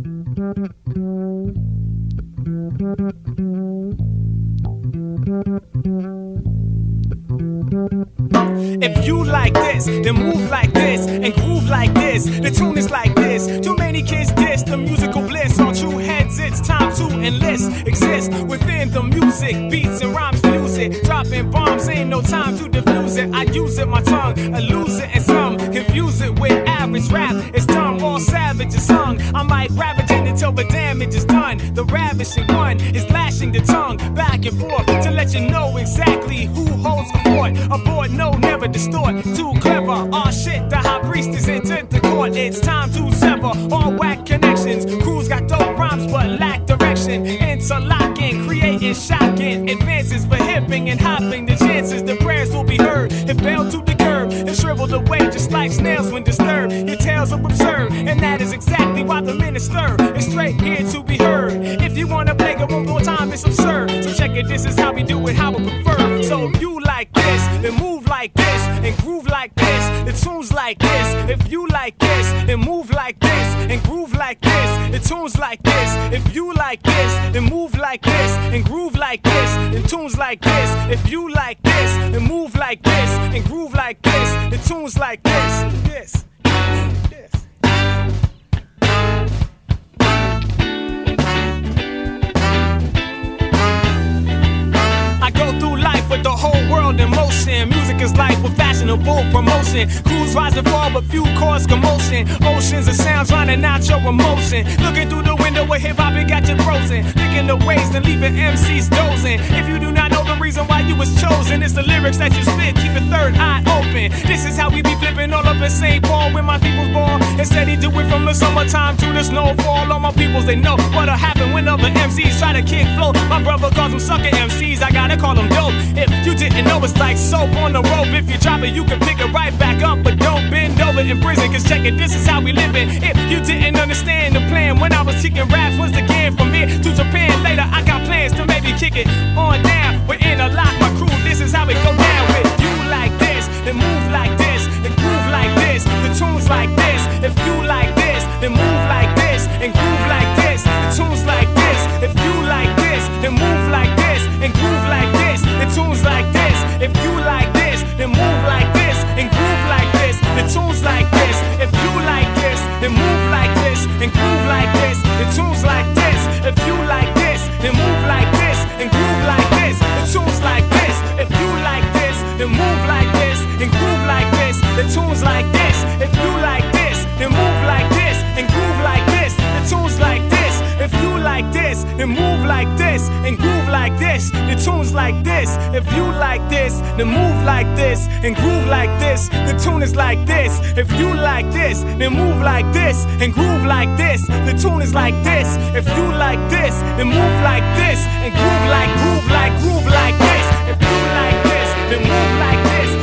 If you like this, then move like this and groove like this. The tune is like this. Too many kids diss the musical bliss. All true heads, it's time to enlist. Exist within the music, beats and rhymes fuse it. Dropping bombs, ain't no time to diffuse it. I use it, my tongue, I lose it, and some confuse it with average rap. It's dumb, all savage is hung. I might ravage it until the damage is done. The ravishing one is lashing the tongue back and forth to let you know exactly who holds the fort. Aboard, no, never distort. Too clever, aw shit, the high priest is entered the court. It's time to sever all whack connections. Crews got dope rhymes but lack direction. Interlocking, creating shocking advances for hipping and hopping. The chances the prayers will be heard. It fell to the curb and shriveled away just like snails when disturbed. Your tales are absurd, and that is exactly why the minister is straight here to be heard. If you wanna play it one more time, it's absurd. So check it, this is how we do it, how we prefer. So if you like this, then move like this and groove like this. The tunes like this. If you like this, then move like this and groove like this. The tunes like this. If you like this, then move like this and groove like this. The tunes like this. If you like this, then move like this and groove like this. The tunes like this. This. This. I go through life with the whole world in motion. Music is life with fashionable promotion. Crews rise and fall, but few cause commotion. Oceans of sounds running out your emotion. Looking through the window where hip-hop it got you frozen. Thinking the ways and leaving MCs dozing. If you do not know the reason why you was chosen, it's the lyrics that you spit. Keep your third eye open. This is how we be flipping all up in St. Paul when my people's born. Instead he do it from the summertime to the snowfall. All my peoples, they know what'll happen when other MCs try to kick flow. My brother calls them sucker MCs. I gotta call them dope. If you didn't know, it's like soap on the rope. If you drop it, you can pick it right back up. But don't bend over in prison, cause check it, this is how we living. If you didn't understand the plan when I was kicking raps once again from here to Japan later, I got plans to maybe kick it on down. We're in a lock, my crew, this is how it go down. With you like this, then move like this, then groove like this, the tunes like this. If you like this, then move like this, and groove like this, the tunes like this. If you like this, then move like this, and groove like this, the tunes like this. If you like this, then move like this, and groove like this, the tunes like this. If you like this, then move like this, and groove like this, the tunes like this. If you like this, then move like this, and groove like this, the tunes like this. If you like this, then move like this, and groove like this, the tunes like this. If you like this, then move like this, and groove like this, the tunes like this. If you like this, then move like this, and groove like this, the tunes like this. If you like this, then move like this, and groove like this, the tune is like this. If you like this, then move like this, and groove like this, the tune is like this. If you like this, then move like this, and groove like this. If you like this, then move like this,